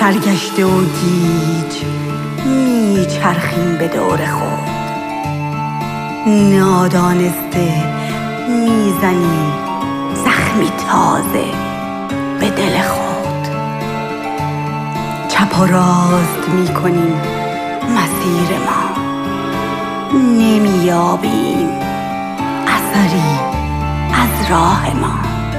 سرگشته و گیج میچرخیم به دور خود، نادانسته میزنیم زخمی تازه به دل خود. چپ و راست میکنیم مسیر ما، نمییابیم اثری از راه ما.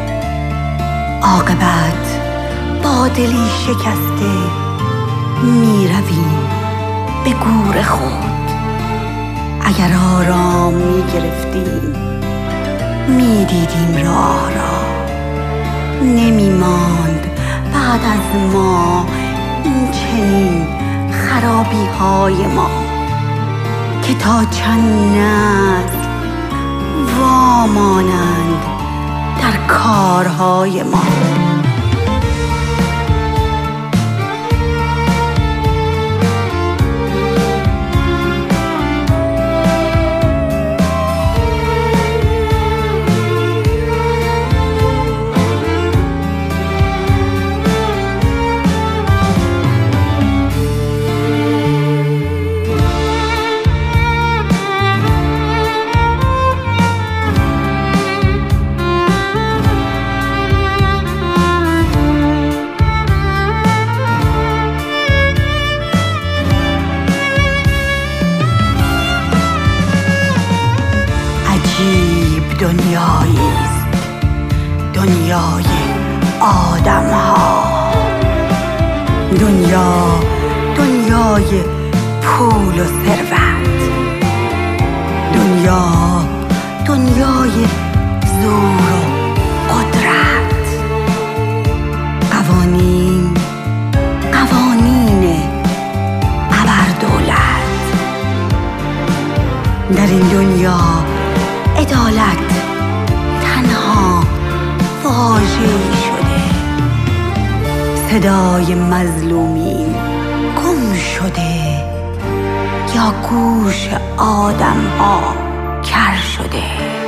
عاقبت با دلی شکسته میرویم به گور خود. اگر آرام میگرفتیم میدیدیم راه را، نمیماند بعد از ما این چنین خرابی های ما که تا چند نسل وامانند در کارهای ما. دنیاییست دنیای آدم ها، دنیای پول و ثروت، دنیای زور و قدرت، قوانین ابردولت. در این دنیا عدالت تنها واژه‌ای شده، صدای مظلومین گم شده یا گوش آدم ها کر شده.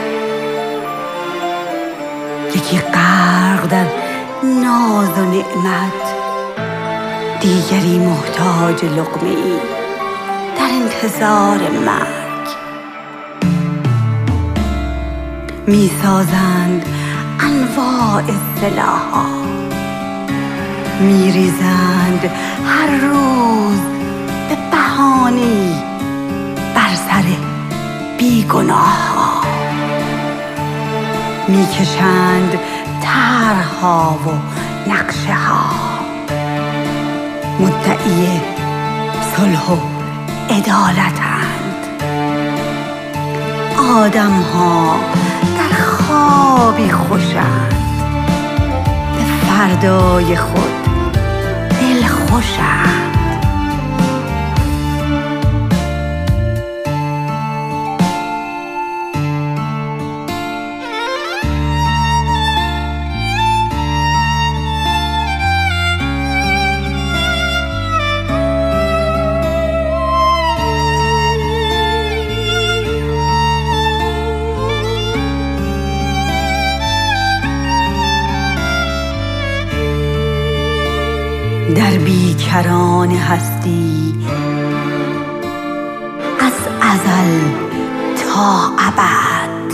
یکی غرق در ناز و نعمت، دیگری محتاج لقمه ای در انتظار مرگ. میسازند انواع سلاح‌ها، میریزند هر روز به بهانه‌ای بر سر بیگناه‌ها، میکشند طرح‌ها و نقشه‌ها، مدعی صلح و عدالتند. آدم‌ها در خوابی خوشند، به فردای خود دل خوشند. در بیکران هستی از ازل تا ابد،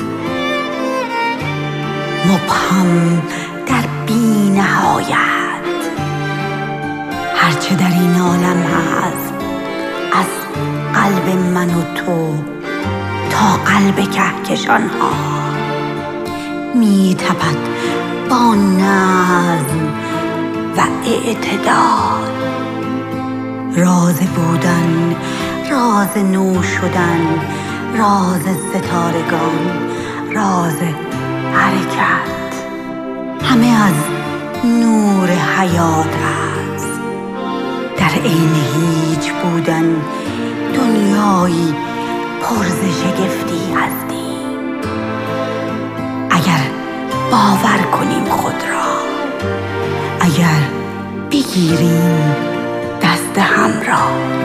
مبهم در بی نهایت. هرچه در این عالم هست از قلب من و تو تا قلب کهکشان ها می تپد با نظم و اعتدال. راز بودن، راز نو شدن، راز ستارگان، راز حرکت، همه از نور حیات است. در عین هیچ بودن دنیایی پر ز شگفتی هستی. اگر باور کنیم خود را، اگر بگیریم دست هم را.